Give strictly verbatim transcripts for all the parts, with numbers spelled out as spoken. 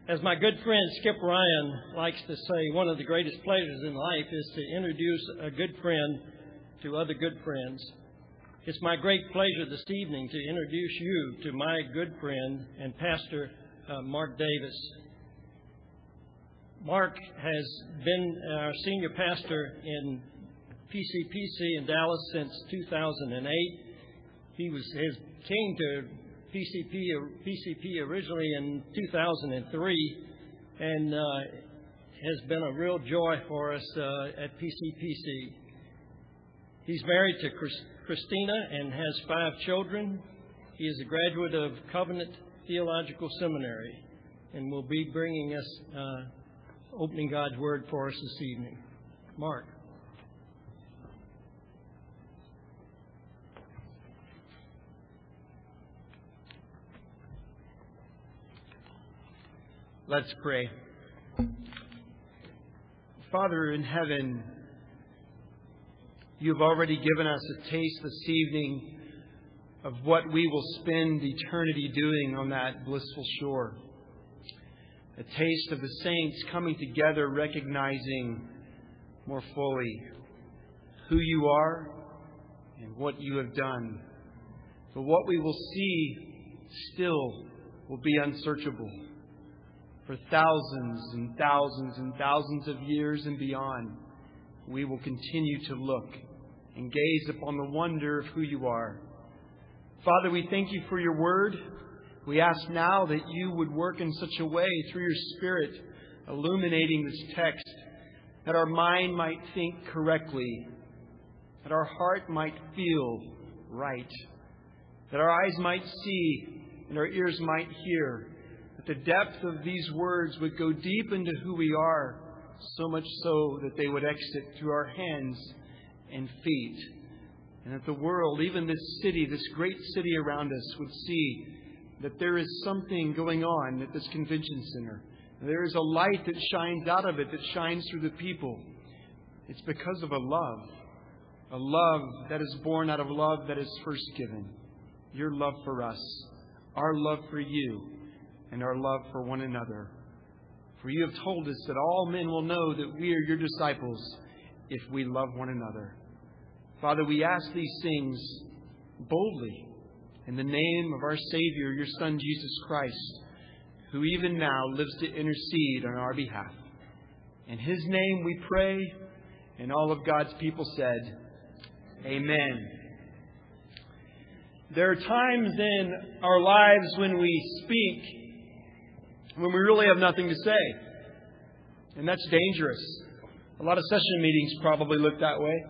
As my good friend Skip Ryan likes to say, one of the greatest pleasures in life is to introduce a good friend to other good friends. It's my great pleasure this evening to introduce you to my good friend and pastor, uh, Mark Davis. Mark has been our senior pastor in P C P C in Dallas since two thousand eight. He was has came to P C P, P C P originally in two thousand three, and uh, has been a real joy for us uh, at P C P C. He's married to Chris, Christina and has five children. He is a graduate of Covenant Theological Seminary and will be bringing us, uh, opening God's Word for us this evening. Mark. Let's pray. Father in heaven, you've already given us a taste this evening of what we will spend eternity doing on that blissful shore. A taste of the saints coming together, recognizing more fully who you are and what you have done. But what we will see still will be unsearchable. For thousands and thousands and thousands of years and beyond, we will continue to look and gaze upon the wonder of who you are. Father, we thank you for your word. We ask now that you would work in such a way through your Spirit, illuminating this text, that our mind might think correctly, that our heart might feel right, that our eyes might see and our ears might hear. The depth of these words would go deep into who we are, so much so that they would exit through our hands and feet. And that the world, even this city, this great city around us, would see that there is something going on at this convention center. There is a light that shines out of it, that shines through the people. It's because of a love. A love that is born out of love that is first given. Your love for us. Our love for you. And our love for one another. For you have told us that all men will know that we are your disciples if we love one another. Father, we ask these things boldly in the name of our Savior, your Son, Jesus Christ, who even now lives to intercede on our behalf. In His name we pray, and all of God's people said, Amen. There are times in our lives when we speak when we really have nothing to say. And that's dangerous. A lot of session meetings probably look that way.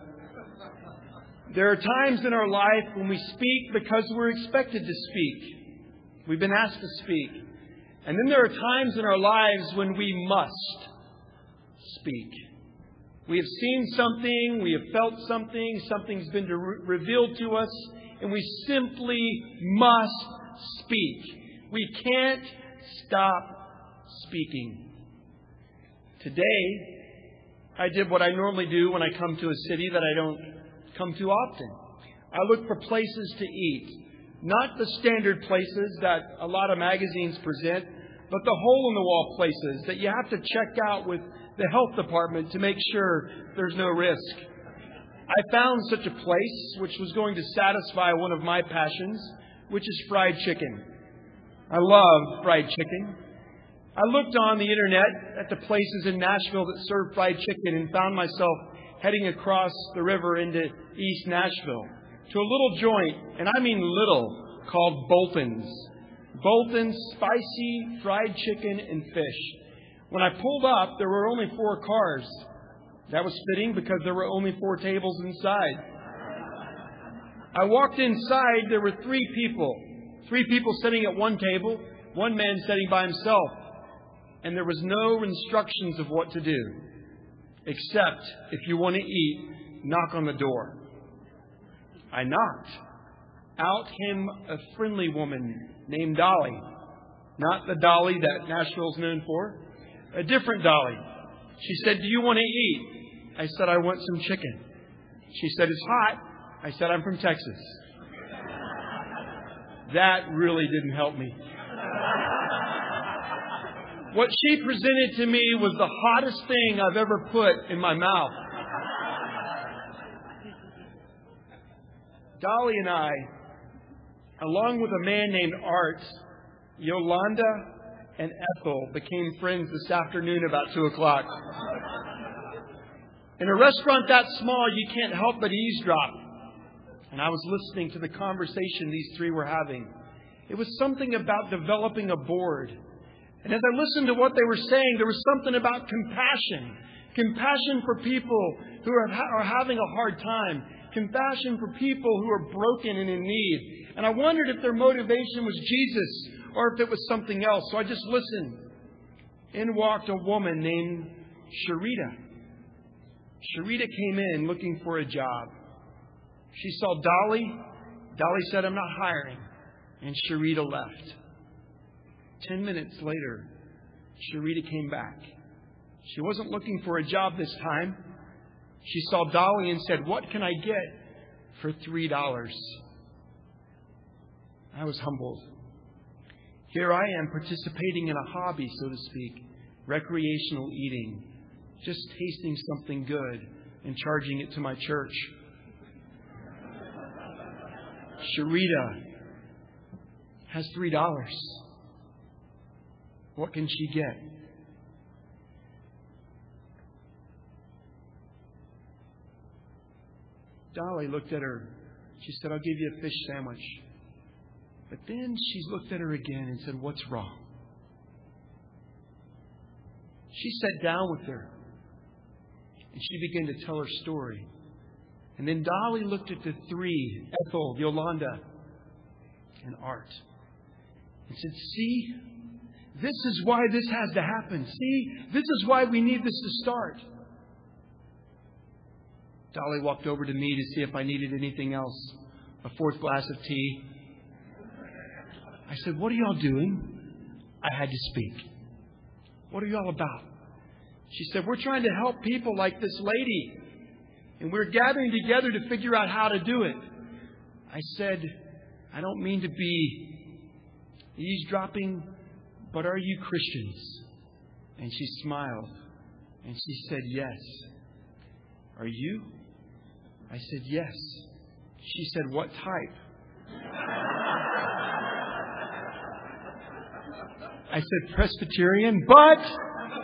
There are times in our life when we speak because we're expected to speak. We've been asked to speak. And then there are times in our lives when we must speak. We have seen something, we have felt something, something's been re- revealed to us, and we simply must speak. We can't stop speaking. Today, I did what I normally do when I come to a city that I don't come to often. I look for places to eat. Not the standard places that a lot of magazines present, but the hole-in-the-wall places that you have to check out with the health department to make sure there's no risk. I found such a place which was going to satisfy one of my passions, which is fried chicken. I love fried chicken. I looked on the internet at the places in Nashville that serve fried chicken and found myself heading across the river into East Nashville to a little joint, and I mean little, called Bolton's. Bolton's spicy fried chicken and fish. When I pulled up, there were only four cars. That was fitting because there were only four tables inside. I walked inside, there were three people. Three people sitting at one table, one man sitting by himself. And there was no instructions of what to do. Except, if you want to eat, knock on the door. I knocked. Out came a friendly woman named Dolly. Not the Dolly that Nashville's known for. A different Dolly. She said, "Do you want to eat?" I said, "I want some chicken." She said, "It's hot." I said, "I'm from Texas." That really didn't help me. what she presented to me was the hottest thing I've ever put in my mouth. Dolly and I, along with a man named Art, Yolanda and Ethel, became friends this afternoon about two o'clock. In a restaurant that small, you can't help but eavesdrop. And I was listening to the conversation these three were having. It was something about developing a board. And as I listened to what they were saying, there was something about compassion. Compassion for people who are, are having a hard time. Compassion for people who are broken and in need. And I wondered if their motivation was Jesus or if it was something else. So I just listened. In walked a woman named Sharita. Sharita came in looking for a job. She saw Dolly. Dolly said, "I'm not hiring." And Sharita left. Ten minutes later, Sharita came back. She wasn't looking for a job this time. She saw Dolly and said, "What can I get for three dollars?" I was humbled. Here I am participating in a hobby, so to speak, recreational eating, just tasting something good and charging it to my church. Sharita has three dollars. What can she get? Dolly looked at her. She said, "I'll give you a fish sandwich." But then she looked at her again and said, "What's wrong?" She sat down with her. And she began to tell her story. And then Dolly looked at the three, Ethel, Yolanda, and Art, and said, "See, this is why this has to happen. See, this is why we need this to start." Dolly walked over to me to see if I needed anything else, a fourth glass of tea. I said, "What are y'all doing?" I had to speak. "What are y'all about?" She said, "We're trying to help people like this lady. And we're gathering together to figure out how to do it." I said, "I don't mean to be eavesdropping, but are you Christians?" And she smiled. And she said, "Yes." "Are you?" I said, "Yes." She said, "What type?" I said, "Presbyterian, but..."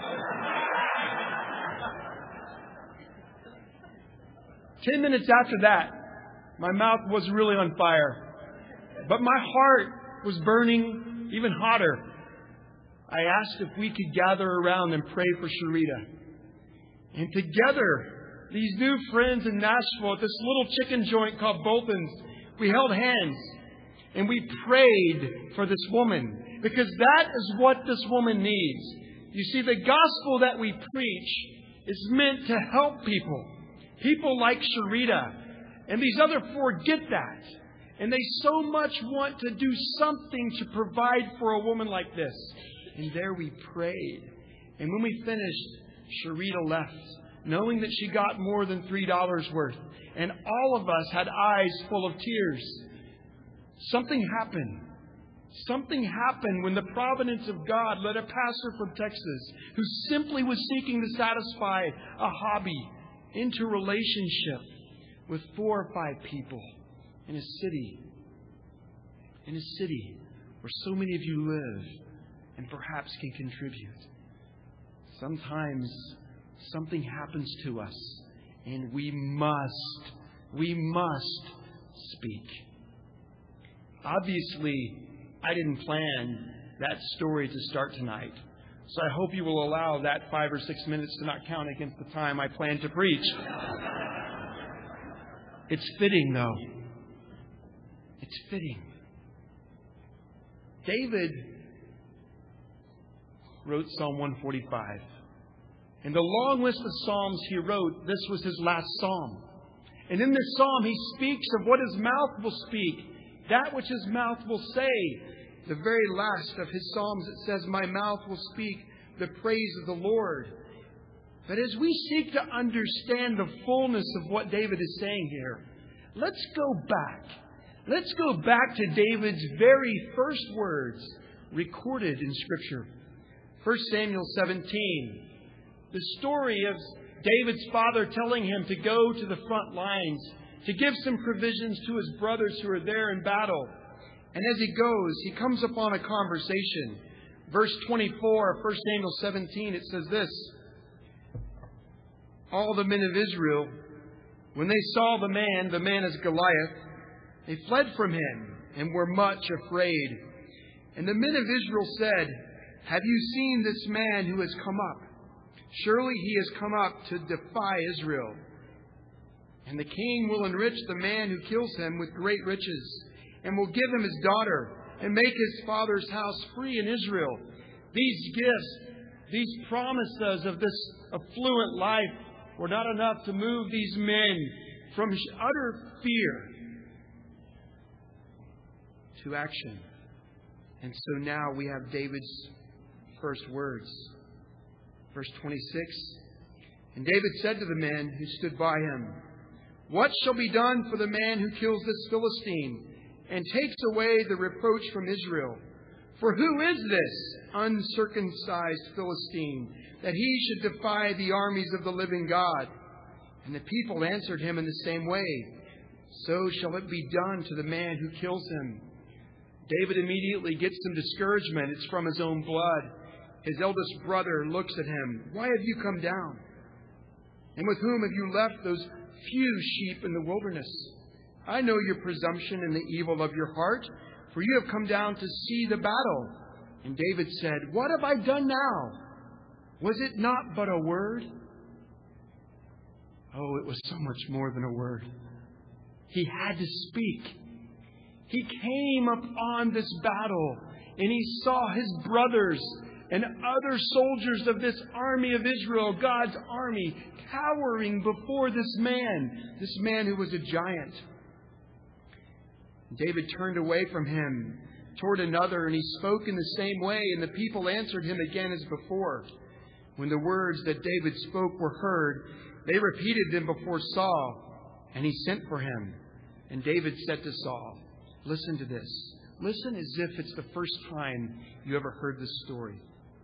Ten minutes after that, my mouth was really on fire. But my heart was burning even hotter. I asked if we could gather around and pray for Sharita. And together, these new friends in Nashville at this little chicken joint called Bolton's, we held hands and we prayed for this woman. Because that is what this woman needs. You see, the gospel that we preach is meant to help people. People like Sharita. And these other four get that. And they so much want to do something to provide for a woman like this. And there we prayed. And when we finished, Sharita left, knowing that she got more than three dollars worth. And all of us had eyes full of tears. Something happened. Something happened when the providence of God led a pastor from Texas who simply was seeking to satisfy a hobby into relationship with four or five people in a city. In a city where so many of you live and perhaps can contribute. Sometimes something happens to us and we must, we must speak. Obviously, I didn't plan that story to start tonight. So I hope you will allow that five or six minutes to not count against the time I plan to preach. It's fitting, though. It's fitting. David wrote Psalm one forty-five. In the long list of psalms he wrote, this was his last psalm. And in this psalm, he speaks of what his mouth will speak, that which his mouth will say. The very last of his psalms, it says, "My mouth will speak the praise of the Lord." But as we seek to understand the fullness of what David is saying here, let's go back. Let's go back to David's very first words recorded in Scripture. First Samuel seventeen, the story of David's father telling him to go to the front lines, to give some provisions to his brothers who are there in battle. And as he goes, he comes upon a conversation. Verse twenty-four of First Samuel seventeen, it says this: all the men of Israel, when they saw the man, the man is Goliath, they fled from him and were much afraid. And the men of Israel said, have you seen this man who has come up? Surely he has come up to defy Israel. And the king will enrich the man who kills him with great riches, and will give him his daughter, and make his father's house free in Israel. These gifts, these promises of this affluent life were not enough to move these men from utter fear to action. And so now we have David's first words. Verse twenty-six, and David said to the men who stood by him, what shall be done for the man who kills this Philistine and takes away the reproach from Israel? For who is this uncircumcised Philistine that he should defy the armies of the living God? And the people answered him in the same way, so shall it be done to the man who kills him. David immediately gets some discouragement. It's from his own blood. His eldest brother looks at him. Why have you come down? And with whom have you left those few sheep in the wilderness? I know your presumption and the evil of your heart, for you have come down to see the battle. And David said, what have I done now? Was it not but a word? Oh, it was so much more than a word. He had to speak. He came upon this battle, and he saw his brothers and other soldiers of this army of Israel, God's army, cowering before this man, this man who was a giant. David turned away from him toward another, and he spoke in the same way, and the people answered him again as before. When the words that David spoke were heard, they repeated them before Saul, and he sent for him. And David said to Saul, listen to this. Listen as if it's the first time you ever heard this story.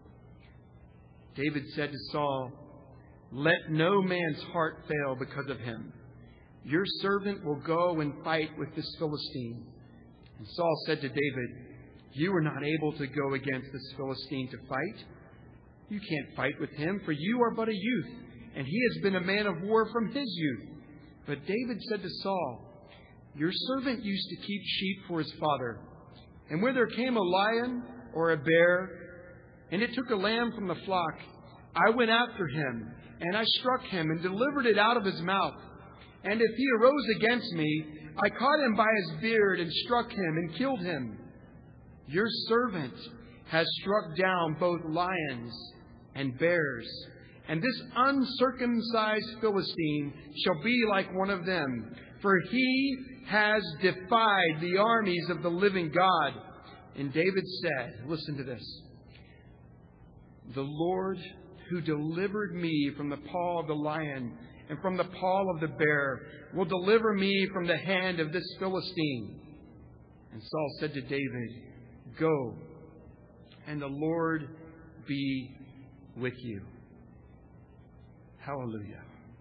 David said to Saul, let no man's heart fail because of him. Your servant will go and fight with this Philistine. And Saul said to David, you are not able to go against this Philistine to fight. You can't fight with him, for you are but a youth, and he has been a man of war from his youth. But David said to Saul, your servant used to keep sheep for his father. And when there came a lion or a bear, and it took a lamb from the flock, I went after him, and I struck him and delivered it out of his mouth. And if he arose against me, I caught him by his beard and struck him and killed him. Your servant has struck down both lions and bears, and this uncircumcised Philistine shall be like one of them, for he has defied the armies of the living God. And David said, listen to this, the Lord who delivered me from the paw of the lion and from the paw of the bear will deliver me from the hand of this Philistine. And Saul said to David, go, and the Lord be with you. Hallelujah.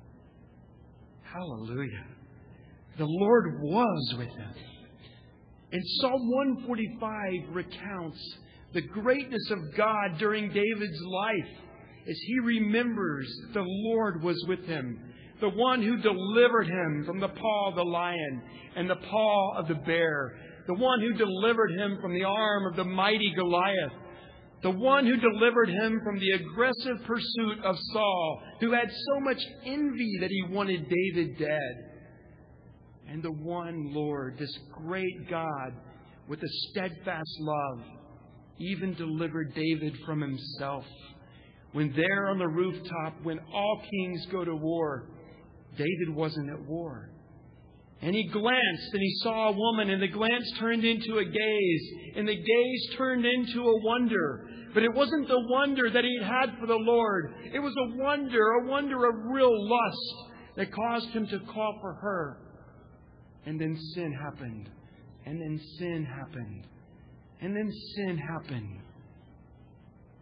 Hallelujah. The Lord was with him. And Psalm one forty-five recounts the greatness of God during David's life as he remembers that the Lord was with him, the one who delivered him from the paw of the lion and the paw of the bear, the one who delivered him from the arm of the mighty Goliath, the one who delivered him from the aggressive pursuit of Saul, who had so much envy that he wanted David dead. And the one Lord, this great God with a steadfast love, even delivered David from himself. When there on the rooftop, when all kings go to war, David wasn't at war. And he glanced and he saw a woman, and the glance turned into a gaze, and the gaze turned into a wonder. But it wasn't the wonder that he had for the Lord. It was a wonder, a wonder of real lust that caused him to call for her. And then sin happened. And then sin happened. And then sin happened.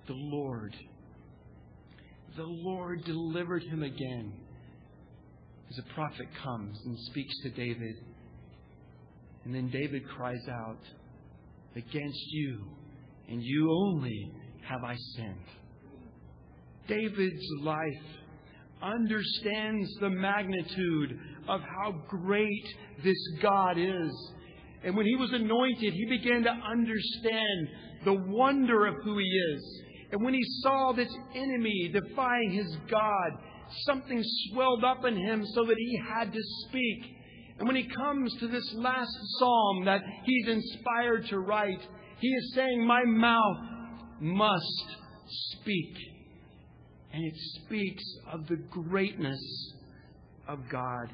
the Lord. The Lord delivered him again. As a prophet comes and speaks to David. And then David cries out, against you and you only have I sinned. David's life understands the magnitude of how great this God is. And when he was anointed, he began to understand the wonder of who he is. And when he saw this enemy defying his God, something swelled up in him so that he had to speak. And when he comes to this last psalm that he's inspired to write, he is saying, my mouth must speak. And it speaks of the greatness of God.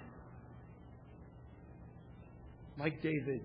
Like David,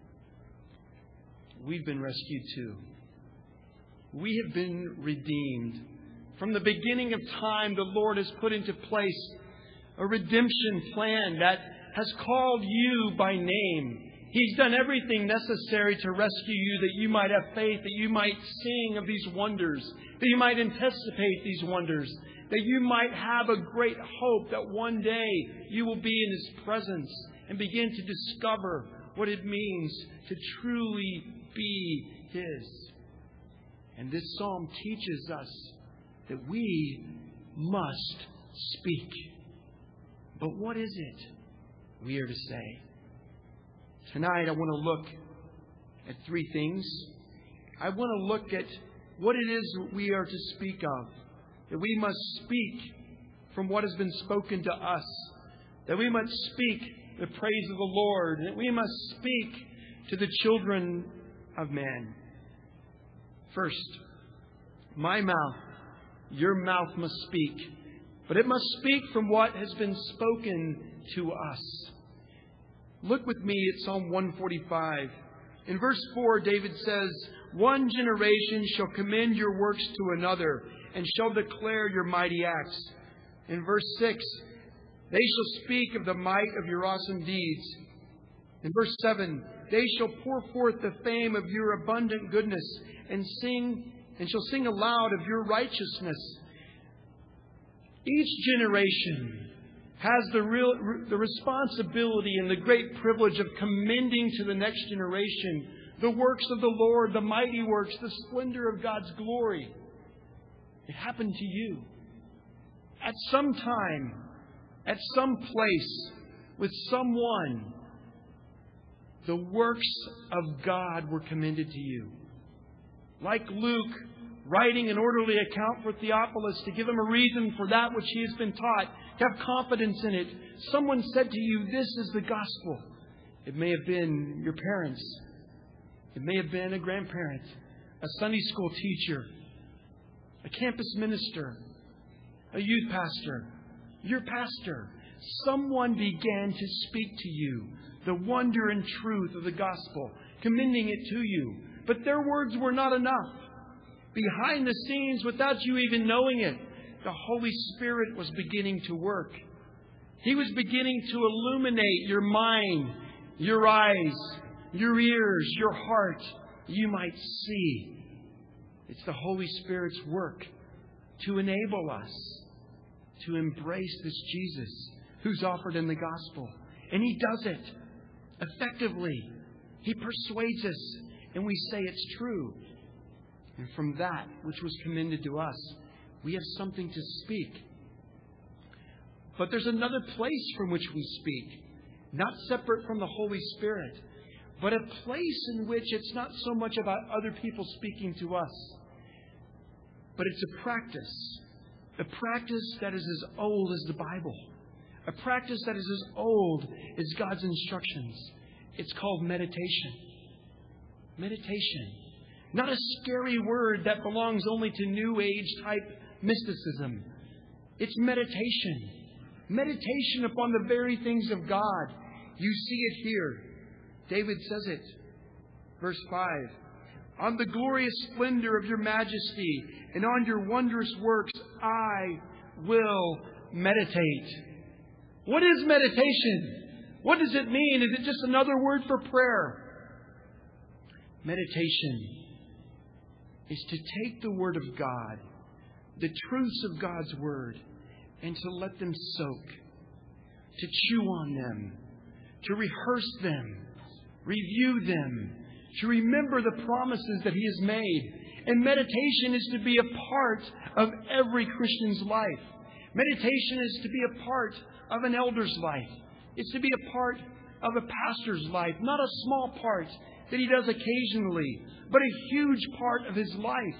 we've been rescued too. We have been redeemed. From the beginning of time, the Lord has put into place a redemption plan that has called you by name. He's done everything necessary to rescue you, that you might have faith, that you might sing of these wonders, that you might anticipate these wonders, that you might have a great hope that one day you will be in His presence and begin to discover what it means to truly be His. And this psalm teaches us that we must speak. But what is it we are to say? Tonight I want to look at three things. I want to look at what it is we are to speak of. That we must speak from what has been spoken to us. That we must speak the praise of the Lord. That we must speak to the children of man. First, my mouth, your mouth must speak. But it must speak from what has been spoken to us. Look with me at Psalm one forty-five. In verse four, David says, one generation shall commend your works to another, and shall declare your mighty acts. In verse six, they shall speak of the might of your awesome deeds. In verse seven, they shall pour forth the fame of your abundant goodness, and sing, and shall sing aloud of your righteousness. Each generation has the real the responsibility and the great privilege of commending to the next generation the works of the Lord, the mighty works, the splendor of God's glory. It happened to you. At some time, at some place, with someone, the works of God were commended to you. Like Luke, writing an orderly account for Theophilus to give him a reason for that which he has been taught, to have confidence in it. Someone said to you, this is the gospel. It may have been your parents. It may have been a grandparent, a Sunday school teacher, a campus minister, a youth pastor, your pastor. Someone began to speak to you the wonder and truth of the gospel, commending it to you. But their words were not enough. Behind the scenes, without you even knowing it, the Holy Spirit was beginning to work. He was beginning to illuminate your mind, your eyes, your ears, your heart. You might see. It's the Holy Spirit's work to enable us to embrace this Jesus who's offered in the gospel. And He does it effectively. He persuades us, and we say it's true. And from that which was commended to us, we have something to speak. But there's another place from which we speak, not separate from the Holy Spirit, but a place in which it's not so much about other people speaking to us, but it's a practice, a practice that is as old as the Bible, a practice that is as old as God's instructions. It's called meditation. Meditation. Not a scary word that belongs only to New Age type mysticism. It's meditation. Meditation upon the very things of God. You see it here. David says it. Verse five. On the glorious splendor of your majesty and on your wondrous works, I will meditate. What is meditation? What does it mean? Is it just another word for prayer? Meditation is to take the Word of God, the truths of God's Word, and to let them soak, to chew on them, to rehearse them, review them, to remember the promises that He has made. And meditation is to be a part of every Christian's life. Meditation is to be a part of an elder's life. It's to be a part of a pastor's life, not a small part that he does occasionally, but a huge part of his life.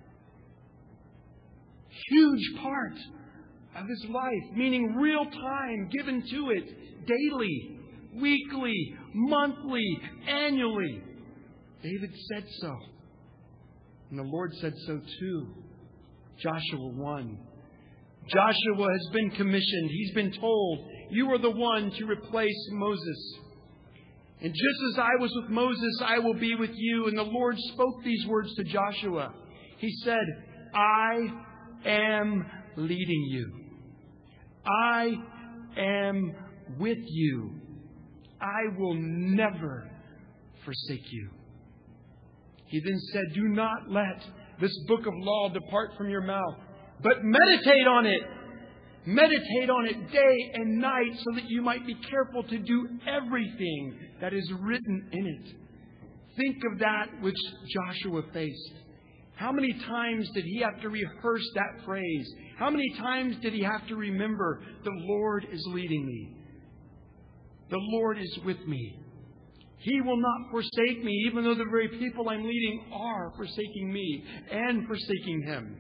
Huge part of his life, meaning real time given to it daily, weekly, monthly, annually. David said so. And the Lord said so too. Joshua one. Joshua has been commissioned. He's been told, you are the one to replace Moses. And just as I was with Moses, I will be with you. And the Lord spoke these words to Joshua. He said, I am leading you. I am with you. I will never forsake you. He then said, do not let this book of law depart from your mouth, but meditate on it. Meditate on it day and night so that you might be careful to do everything that is written in it. Think of that which Joshua faced. How many times did he have to rehearse that phrase? How many times did he have to remember, the Lord is leading me. The Lord is with me. He will not forsake me, even though the very people I'm leading are forsaking me and forsaking Him.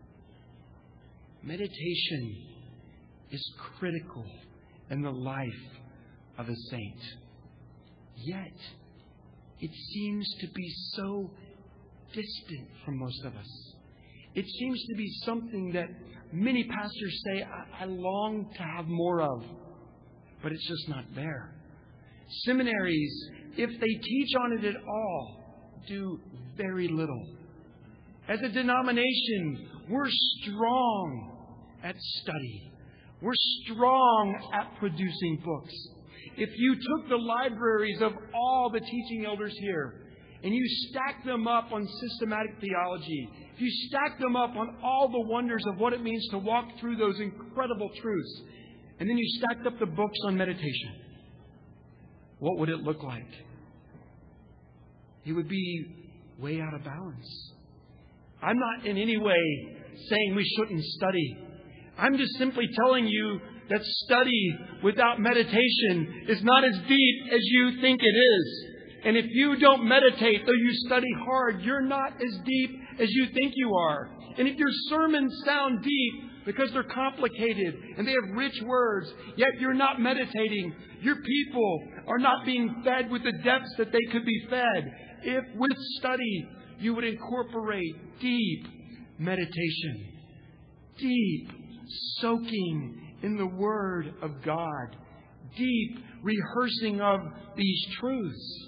Meditation is critical in the life of a saint. Yet, it seems to be so distant from most of us. It seems to be something that many pastors say, I, I long to have more of, but it's just not there. Seminaries, if they teach on it at all, do very little. As a denomination, we're strong at study. We're strong at producing books. If you took the libraries of all the teaching elders here and you stacked them up on systematic theology, if you stacked them up on all the wonders of what it means to walk through those incredible truths, and then you stacked up the books on meditation, what would it look like? It would be way out of balance. I'm not in any way saying we shouldn't study. I'm just simply telling you that study without meditation is not as deep as you think it is. And if you don't meditate, though you study hard, you're not as deep as you think you are. And if your sermons sound deep because they're complicated and they have rich words, yet you're not meditating, your people are not being fed with the depths that they could be fed if with study you would incorporate deep meditation, deep soaking in the Word of God, deep rehearsing of these truths.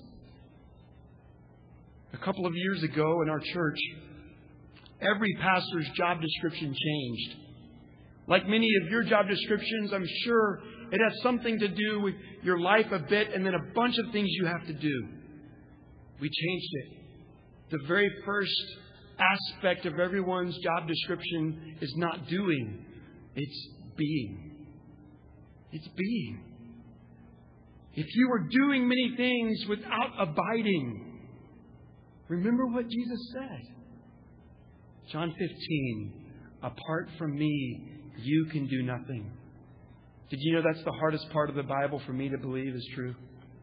A couple of years ago in our church, every pastor's job description changed. Like many of your job descriptions, I'm sure it has something to do with your life a bit and then a bunch of things you have to do. We changed it. The very first aspect of everyone's job description is not doing, it's being. It's being. If you are doing many things without abiding, remember what Jesus said. John fifteen, apart from me, you can do nothing. Did you know that's the hardest part of the Bible for me to believe is true?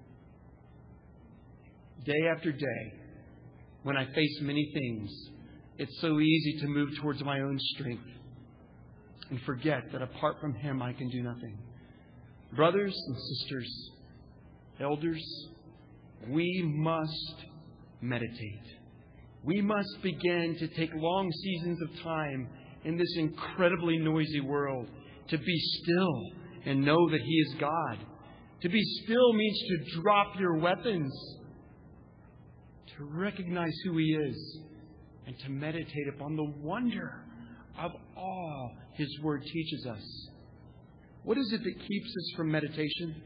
Day after day, when I face many things, it's so easy to move towards my own strength and forget that apart from Him, I can do nothing. Brothers and sisters, elders, we must meditate. We must begin to take long seasons of time in this incredibly noisy world to be still and know that He is God. To be still means to drop your weapons, to recognize who He is, and to meditate upon the wonder of all His Word teaches us. What is it that keeps us from meditation?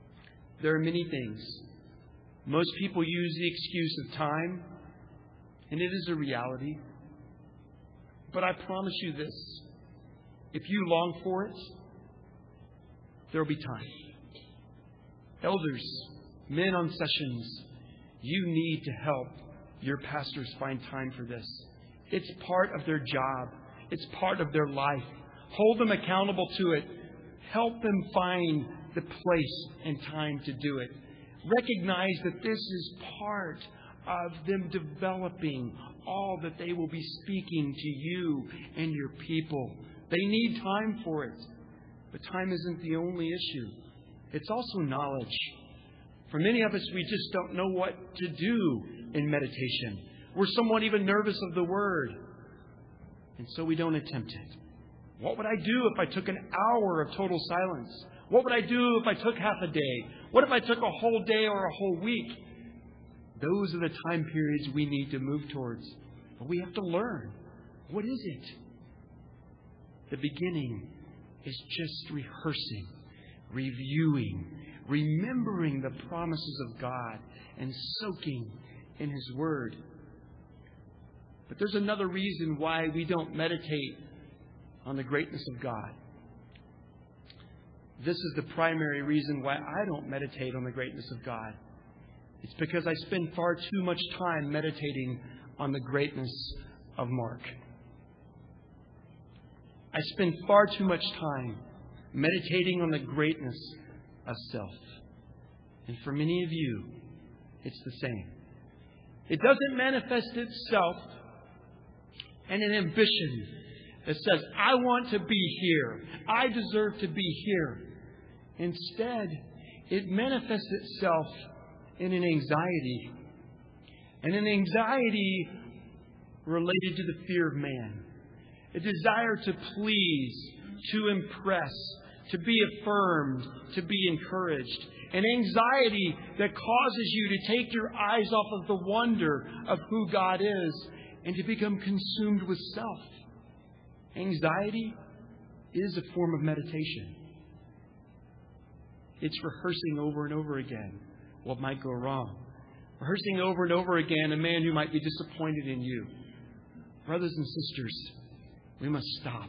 There are many things. Most people use the excuse of time. And it is a reality. But I promise you this. If you long for it, there will be time. Elders, men on sessions, you need to help your pastors find time for this. It's part of their job. It's part of their life. Hold them accountable to it. Help them find the place and time to do it. Recognize that this is part of them developing all that they will be speaking to you and your people. They need time for it. But time isn't the only issue. It's also knowledge. For many of us, we just don't know what to do in meditation. We're somewhat even nervous of the word. And so we don't attempt it. What would I do if I took an hour of total silence? What would I do if I took half a day? What if I took a whole day or a whole week? Those are the time periods we need to move towards. But we have to learn. What is it? The beginning is just rehearsing, reviewing, remembering the promises of God, and soaking in His Word. But there's another reason why we don't meditate on the greatness of God. This is the primary reason why I don't meditate on the greatness of God. It's because I spend far too much time meditating on the greatness of Mark. I spend far too much time meditating on the greatness of self. And for many of you, it's the same. It doesn't manifest itself in an ambition that says, I want to be here. I deserve to be here. Instead, it manifests itself in an anxiety. And an anxiety related to the fear of man. A desire to please, to impress, to be affirmed, to be encouraged. An anxiety that causes you to take your eyes off of the wonder of who God is and to become consumed with self. Anxiety is a form of meditation. It's rehearsing over and over again what might go wrong. Rehearsing over and over again a man who might be disappointed in you. Brothers and sisters, we must stop.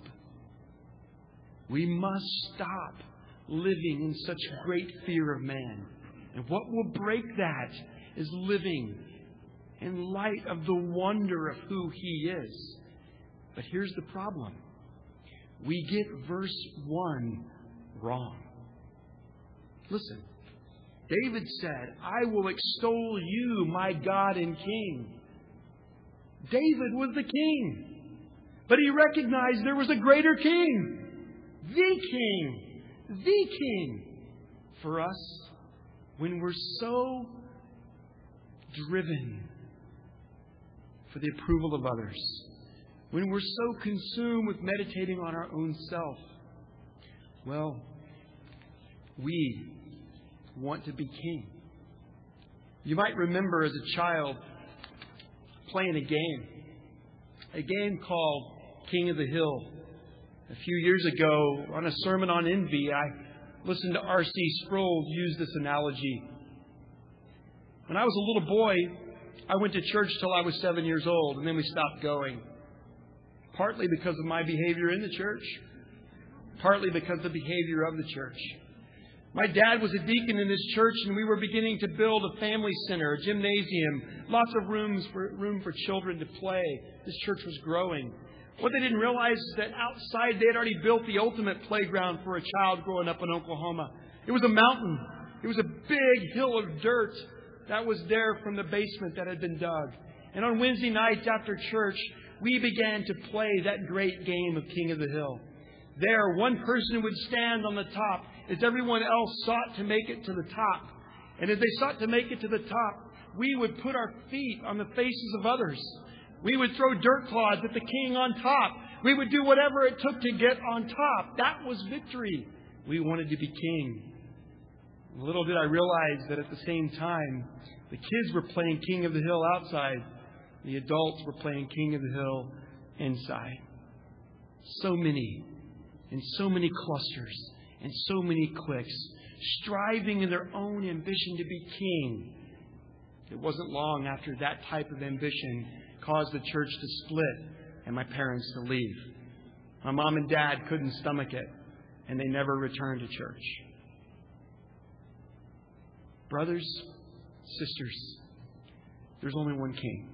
We must stop living in such great fear of man. And what will break that is living in light of the wonder of who He is. But here's the problem. We get verse one wrong. Listen. David said, I will extol you, my God and King. David was the king. But he recognized there was a greater king. The king. The king. For us, when we're so driven for the approval of others, when we're so consumed with meditating on our own self, well, we want to be king. You might remember as a child playing a game, a game called King of the Hill. A few years ago, on a sermon on envy, I listened to R C Sproul use this analogy. When I was a little boy, I went to church till I was seven years old, and then we stopped going. Partly because of my behavior in the church, partly because of the behavior of the church. My dad was a deacon in this church, and we were beginning to build a family center, a gymnasium, lots of rooms for room for children to play. This church was growing. What they didn't realize is that outside they had already built the ultimate playground for a child growing up in Oklahoma. It was a mountain. It was a big hill of dirt that was there from the basement that had been dug. And on Wednesday nights after church, we began to play that great game of King of the Hill. There, one person would stand on the top as everyone else sought to make it to the top. And as they sought to make it to the top, we would put our feet on the faces of others. We would throw dirt clods at the king on top. We would do whatever it took to get on top. That was victory. We wanted to be king. Little did I realize that at the same time, the kids were playing King of the Hill outside. The adults were playing King of the Hill inside. So many, in so many clusters, and so many cliques, striving in their own ambition to be king. It wasn't long after that type of ambition caused the church to split and my parents to leave. My mom and dad couldn't stomach it, and they never returned to church. Brothers, sisters, there's only one king.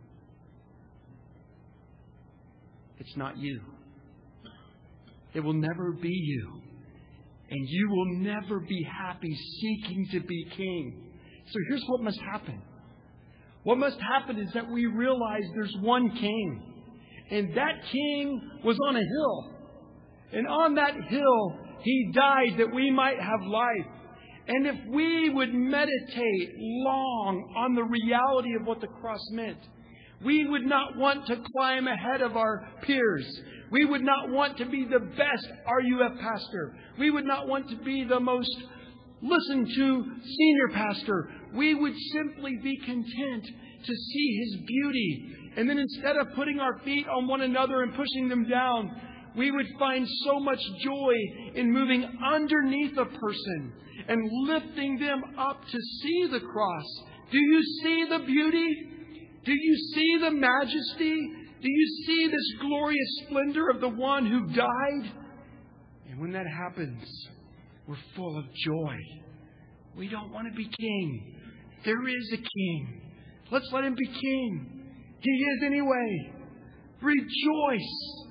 It's not you. It will never be you. And you will never be happy seeking to be king. So here's what must happen. What must happen is that we realize there's one king. And that king was on a hill. And on that hill, He died that we might have life. And if we would meditate long on the reality of what the cross meant, we would not want to climb ahead of our peers. We would not want to be the best R U F pastor. We would not want to be the most listened to senior pastor. We would simply be content to see His beauty. And then instead of putting our feet on one another and pushing them down, we would find so much joy in moving underneath a person and lifting them up to see the cross. Do you see the beauty? Do you see the majesty? Do you see this glorious splendor of the one who died? And when that happens, we're full of joy. We don't want to be king. There is a king. Let's let Him be king. He is anyway. Rejoice.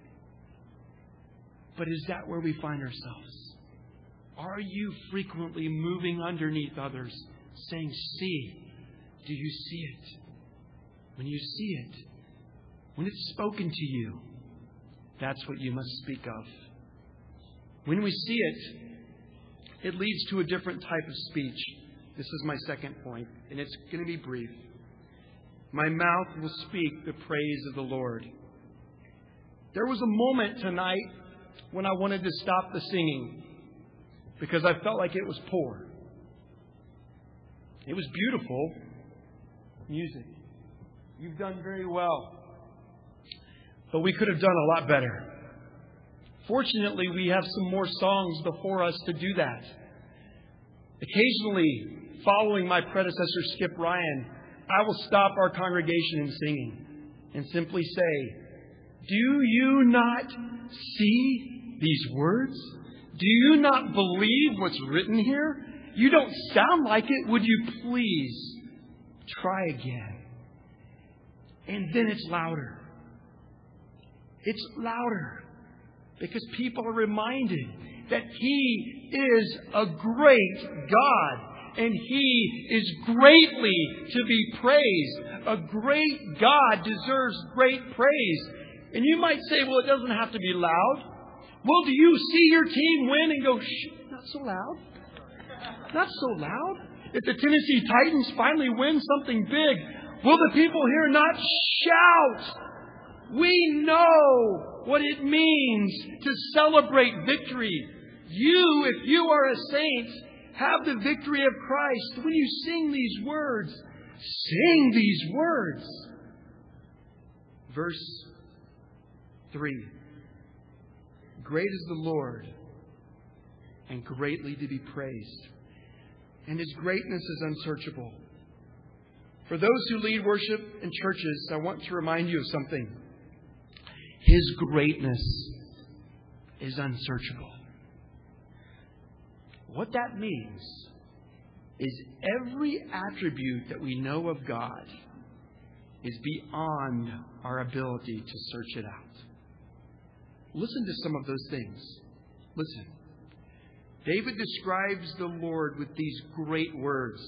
But is that where we find ourselves? Are you frequently moving underneath others, saying, see? Do you see it? When you see it, when it's spoken to you, that's what you must speak of. When we see it, it leads to a different type of speech. This is my second point, and it's going to be brief. My mouth will speak the praise of the Lord. There was a moment tonight when I wanted to stop the singing because I felt like it was poor. It was beautiful music. You've done very well. But we could have done a lot better. Fortunately, we have some more songs before us to do that. Occasionally, following my predecessor, Skip Ryan, I will stop our congregation in singing and simply say, do you not see these words? Do you not believe what's written here? You don't sound like it. Would you please try again? And then it's louder. It's louder because people are reminded that He is a great God and He is greatly to be praised. A great God deserves great praise. And you might say, well, it doesn't have to be loud. Well, do you see your team win and go, shh, not so loud? Not so loud? If the Tennessee Titans finally win something big, will the people here not shout? We know what it means to celebrate victory. You, if you are a saint, have the victory of Christ. When you sing these words, sing these words. Verse three. Great is the Lord, and greatly to be praised, and His greatness is unsearchable. For those who lead worship in churches, I want to remind you of something. His greatness is unsearchable. What that means is every attribute that we know of God is beyond our ability to search it out. Listen to some of those things. Listen. David describes the Lord with these great words.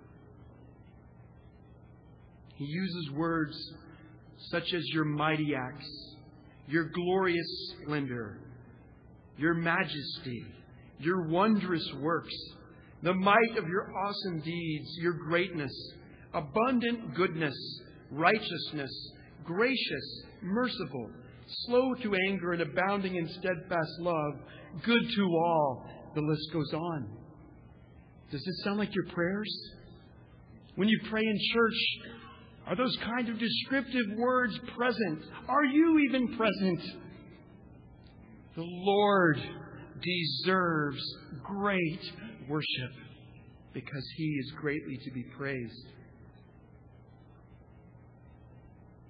He uses words such as your mighty acts, your glorious splendor, your majesty, your wondrous works, the might of your awesome deeds, your greatness, abundant goodness, righteousness, gracious, merciful, slow to anger and abounding in steadfast love, good to all. The list goes on. Does this sound like your prayers? When you pray in church, are those kind of descriptive words present? Are you even present? The Lord deserves great worship because He is greatly to be praised.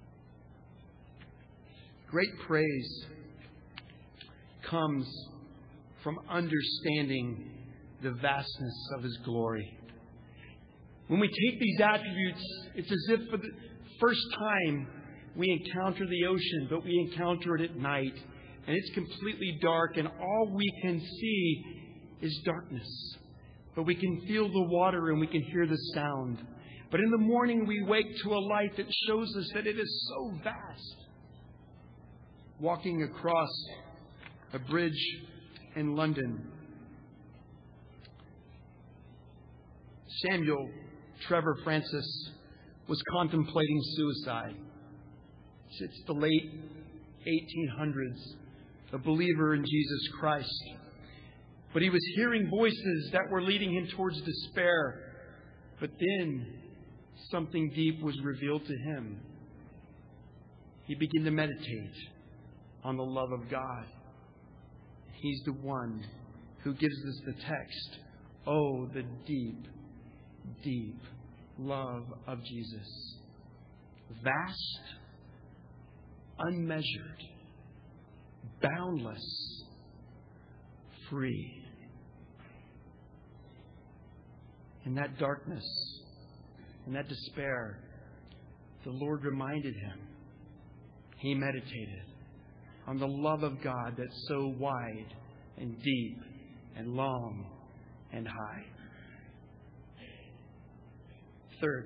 Great praise comes from understanding the vastness of His glory. When we take these attributes, it's as if for the first time we encounter the ocean, but we encounter it at night. And it's completely dark, and all we can see is darkness. But we can feel the water and we can hear the sound. But in the morning we wake to a light that shows us that it is so vast. Walking across a bridge in London, Samuel Trevor Francis was contemplating suicide. It's the late eighteen hundreds, a believer in Jesus Christ. But he was hearing voices that were leading him towards despair. But then something deep was revealed to him. He began to meditate on the love of God. He's the one who gives us the text. Oh, the deep, deep love of Jesus. Vast, unmeasured, boundless, free. In that darkness, in that despair, the Lord reminded him. He meditated on the love of God that's so wide and deep and long and high. Third,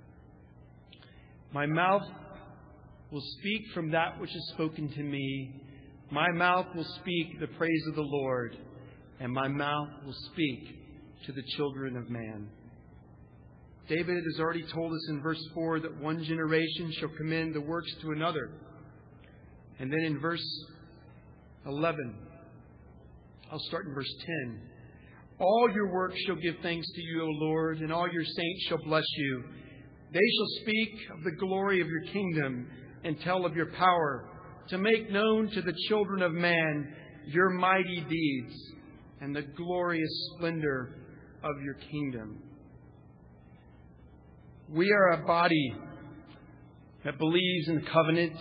my mouth will speak from that which is spoken to me. My mouth will speak the praise of the Lord, and my mouth will speak to the children of man. David has already told us in verse four that one generation shall commend the works to another. And then in verse eleven, I'll start in verse ten. All your works shall give thanks to you, O Lord, and all your saints shall bless you. They shall speak of the glory of your kingdom and tell of your power, to make known to the children of man your mighty deeds and the glorious splendor of your kingdom. We are a body that believes in covenants.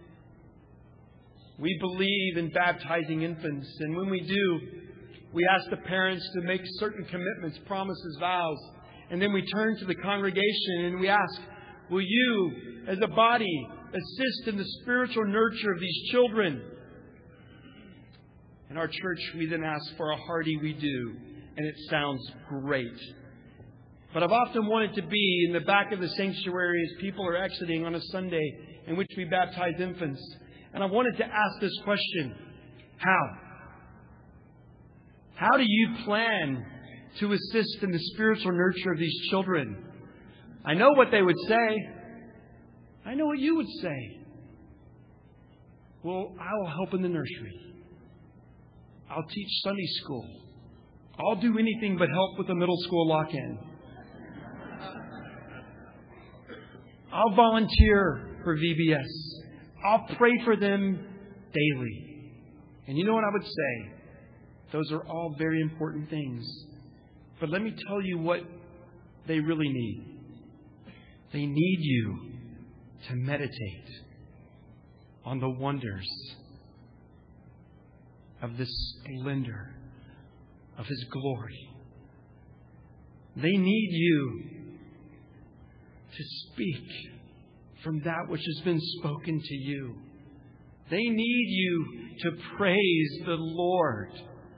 We believe in baptizing infants. And when we do, we ask the parents to make certain commitments, promises, vows. And then we turn to the congregation and we ask, will you, as a body, assist in the spiritual nurture of these children? In our church, we then ask for a hearty we do. And it sounds great. But I've often wanted to be in the back of the sanctuary as people are exiting on a Sunday in which we baptize infants. And I wanted to ask this question. How? How do you plan to assist in the spiritual nurture of these children? I know what they would say. I know what you would say. Well, I will help in the nursery. I'll teach Sunday school. I'll do anything but help with the middle school lock-in. I'll volunteer for V B S. I'll pray for them daily. And you know what I would say? Those are all very important things. But let me tell you what they really need. They need you to meditate on the wonders of the splendor of His glory. They need you to speak from that which has been spoken to you. They need you to praise the Lord.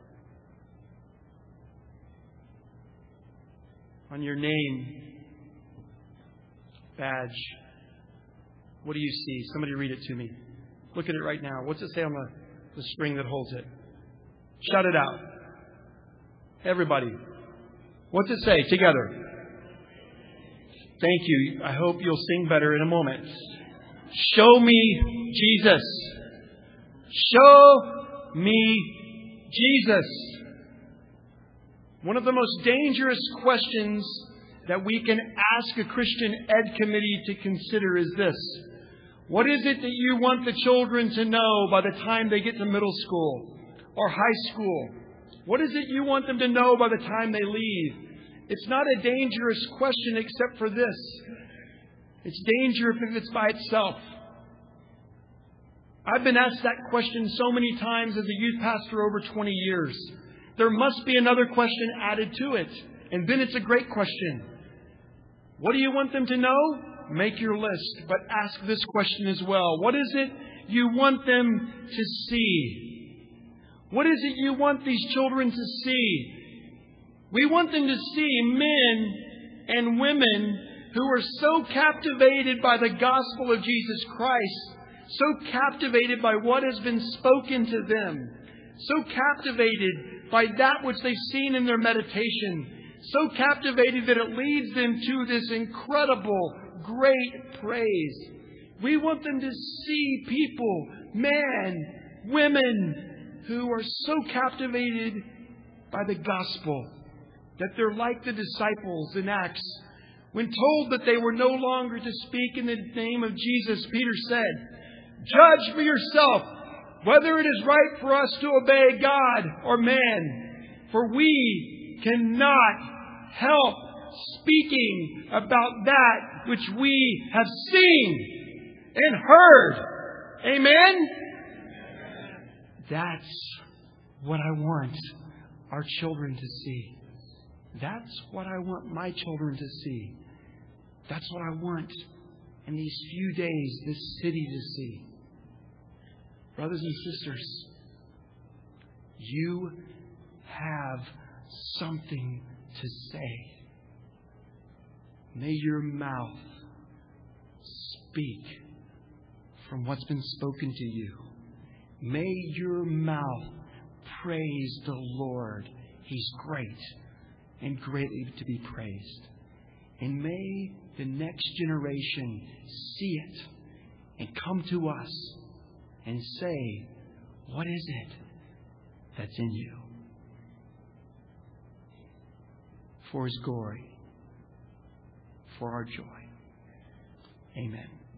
On your name badge, what do you see? Somebody read it to me. Look at it right now. What's it say on the, the string that holds it? Shout it out. Everybody. What's it say? Together. Thank you. I hope you'll sing better in a moment. Show me Jesus. Show me Jesus. One of the most dangerous questions that we can ask a Christian Ed committee to consider is this. What is it that you want the children to know by the time they get to middle school or high school? What is it you want them to know by the time they leave? It's not a dangerous question except for this. It's dangerous if it's by itself. I've been asked that question so many times as a youth pastor over twenty years. There must be another question added to it. And then it's a great question. What do you want them to know? Make your list, but ask this question as well. What is it you want them to see? What is it you want these children to see? We want them to see men and women who are so captivated by the gospel of Jesus Christ, so captivated by what has been spoken to them, so captivated by that which they've seen in their meditation, so captivated that it leads them to this incredible, great praise. We want them to see people, men, women, who are so captivated by the gospel that they're like the disciples in Acts. When told that they were no longer to speak in the name of Jesus, Peter said, "Judge for yourself whether it is right for us to obey God or man, for we cannot help speaking about that which we have seen and heard." Amen? That's what I want our children to see. That's what I want my children to see. That's what I want in these few days this city to see. Brothers and sisters, you have something to say. May your mouth speak from what's been spoken to you. May your mouth praise the Lord. He's great and greatly to be praised. And may the next generation see it and come to us and say, "What is it that's in you?" For His glory, for our joy. Amen.